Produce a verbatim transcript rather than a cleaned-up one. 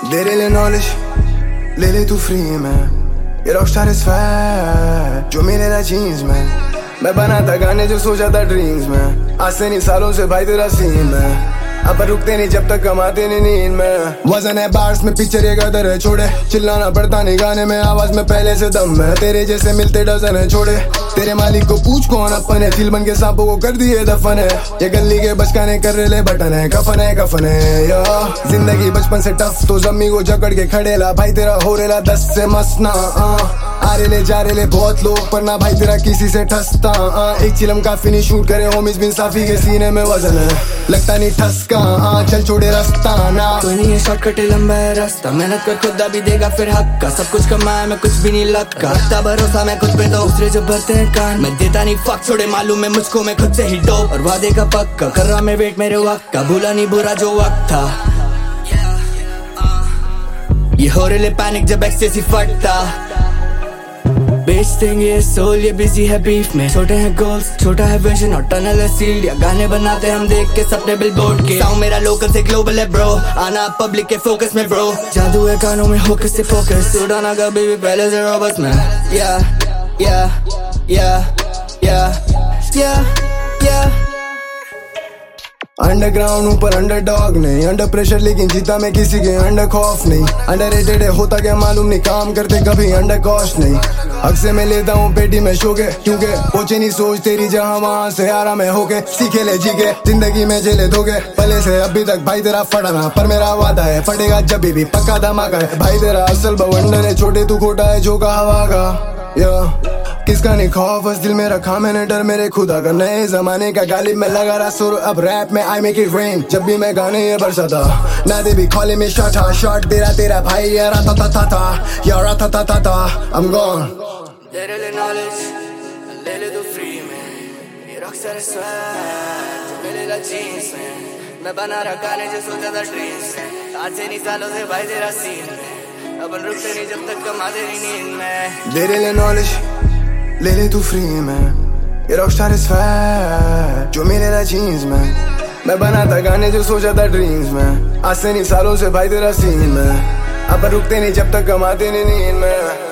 दे ले नॉलेज, ले ले तू फ्री में। ये रॉकस्टार इज फैट जो मेरे ना जीन्स में। मैं बनाता गाने जो सोचा था ड्रीम्स में। आज से नहीं सालों से भाई तेरा सीन में। अब रुकते नहीं जब तक कमाते नहीं नींद में। वजन है बार्स में, पिक्चर ये कदर है छोड़े। चिल्लाना पड़ता नहीं गाने में, आवाज में पहले से दम है। तेरे जैसे मिलते डजन है छोड़े। तेरे मालिक को पूछ कौन अपन है। दिल बन के सांपों को कर दिए दफन है। ये गली के बचकाने कर ले बटन है। कफन है कफन है या जिंदगी बचपन से टफ, तो जम्मी को जकड़ के खड़ेला। भाई तेरा हो रेला दस से मसना। आ रे ले जा रे ले बहुत लोग, पर ना भाई तेरा किसी से ठसता। एक चिलम काफी नहीं शूट करे, होमिस बिन साफी के सीने में वजन है। लगता नहीं ठसका, चल छोड़े रास्ता ना। कोई नहीं है शॉर्टकट, लंबा है रास्ता। मेहनत कर खुदा भी देगा फिर हक का। सब कुछ कमाया मैं कुछ भी नहीं लगता। रखता भरोसा मैं खुद पे, तो दूसरे जो भरते हैं कान। मैं देता नहीं फक, छोड़े मालूम है मुझको मैं खुद से ही डो। और वादे का पक्का कर रहा मैं वेट मेरे वक्त का। भूला नहीं बुरा जो वक्त था। ये हो रहे पैनिक जब एक्सटेसी फटता। बेच देंगे सोल, ये बिजी है बीफ में। छोटे हैं गोल्स, छोटा है विजन और टनल है सील्ड। या गाने बनाते हम देख के सपने बिलबोर्ड के। साउंड मेरा लोकल से ग्लोबल है ब्रो। आना पब्लिक के फोकस में ब्रो। जादू है गानों में होकस से फोकस। उड़ाना कभी भी पहले से रॉबर्ट्स में। या या या या या या अंडरग्राउंड ऊपर अंडरडॉग नहीं। अंडर प्रेशर लेकिन जीता मैं किसी के अंडर खौफ नहीं। अंडररेटेड है होता क्या मालूम नहीं, काम करते कभी अंडर कॉस्ट नहीं। हक से मैं लेता हूँ पेटी में शो के, क्योंकि पहुंचे नहीं सोच तेरी जहाँ वहाँ से आरा में होके। सीखे ले जी के जिंदगी में झेले धोखे। पहले से अभी तक भाई तेरा फटा ना, पर मेरा वादा है फटेगा जब भी पक्का धमाका है। भाई तेरा असल बवंडर है, छोटे तू खोटा है जो का हवा का। या किसका नहीं खौफ, बस दिल में रखा मैंने डर मेरे खुदा का। नए जमाने का गालिब में लगा रहा सुर, अब रैप में आई मेक इट रेन। जब भी मैं गाने ये बरसाता ना दे भी खोले में शॉट हा शॉट। तेरा तेरा भाई यार था था था था यार था था था था I'm gone। दे ले नॉलेज, ले ले तू फ्री में। ये रॉकस्टार इज फैट जो मेरे ना जीन्स में। मैं बना रहा गाने जो सोचा था ड्रीम्स में। आज से नहीं सालों से भाई तेरा सीन में। अपन रुकते नहीं जब तक कमाते नहीं नींद में। दे ले नॉलेज, ले ले तू फ्री में। ये रॉकस्टार इज फैट जो मेरे ना जीन्स में। मैं बनाता गाने जो सोचा था ड्रीम्स में। आज से नहीं सालों से भाई तेरा सीन में। अब रुकते नहीं जब तक कमाते नहीं नींद में।